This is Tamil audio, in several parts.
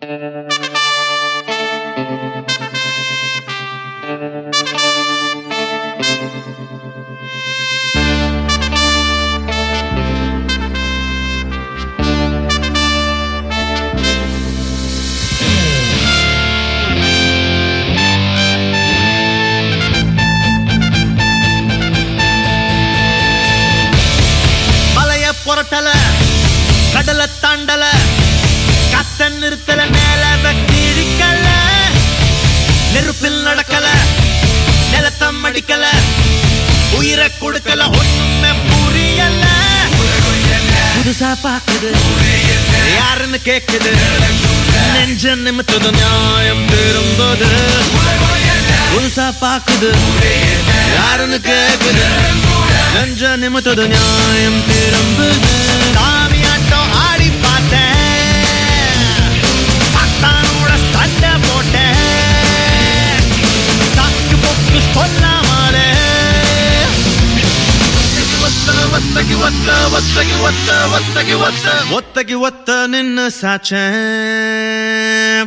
பொரட்டல கடல தாண்டல கத்த நிறுத்தல மேல கிழிக்கல நெருப்பில் நடக்கல நிலத்தம் அடிக்கல உயிரை கொடுக்கல ஒண்ணுமே புரியல புதுசா பாக்குது யாருன்னு கேக்குது நெஞ்ச நிமித்தது நியாயம் திரும்புது புதுசா பாக்குது யாருன்னு கேக்குது நெஞ்ச நிமித்தது நியாயம் திரும்புது சாமியாட்டம் ஆடி பார்த்தேன் சத்தானோட சண்டை போட்டேன் சாக்கு போக்கு சொல்லாமலே ஒத்தகி ஒத்த நின்னு சாச்சேன்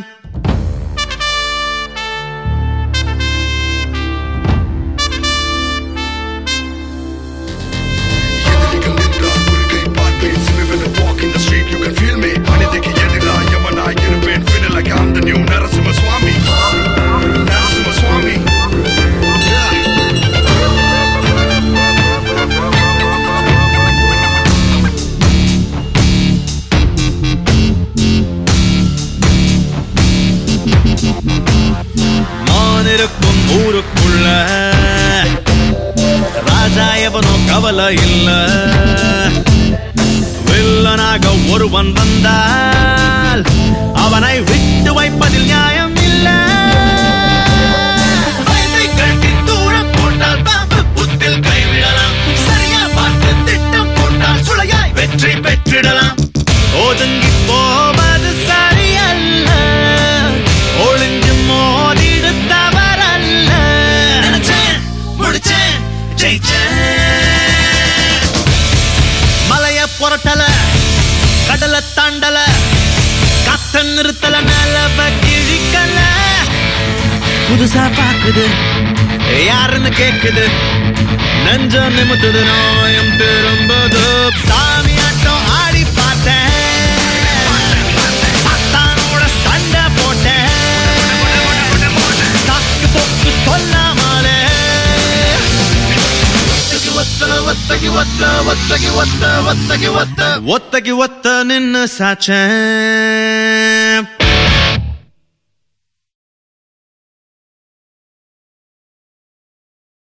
in the street you can feel me anidiki edira yamana irpen feel like I'm the new Narasimha Swami Narasimha Swami மானிருக்கும் ஊருக்குள்ள ராஜா எவனோ கவலை இல்ல வில்லனாக ஒருவன் வந்தால் அவனை விட்டு வைப்பதில் நியாயம் இல்ல தூரம் போட்டால் பாம்பு புத்தில் கைவிடலாம் சரியா பார்த்து திட்டம் போட்டால் சுளையாய் வெற்றி பெற்றிடலாம் ஒதுங்கி போவது சரியல்ல ஒளிஞ்சு மோதிடு தவறல்ல நினைச்சேன் முடிச்சேன் ஜெயிச்சேன் மலைய பொரட்டல கடல தாண்டல கத்த நிறுத்தல நிலவ கிழிக்கல புதுசா பாக்குது யாருன்னு கேக்குது நெஞ்ச நிமித்தது நோயம் திரும்புது சாமியாட்டம் ஆடி பார்த்தேன் சத்தானோட சண்டை போட்டேன் சாக்கு போக்கு சொல்லாமலே ஒத்தகி ஒத்த நின்னு சாச்சேன்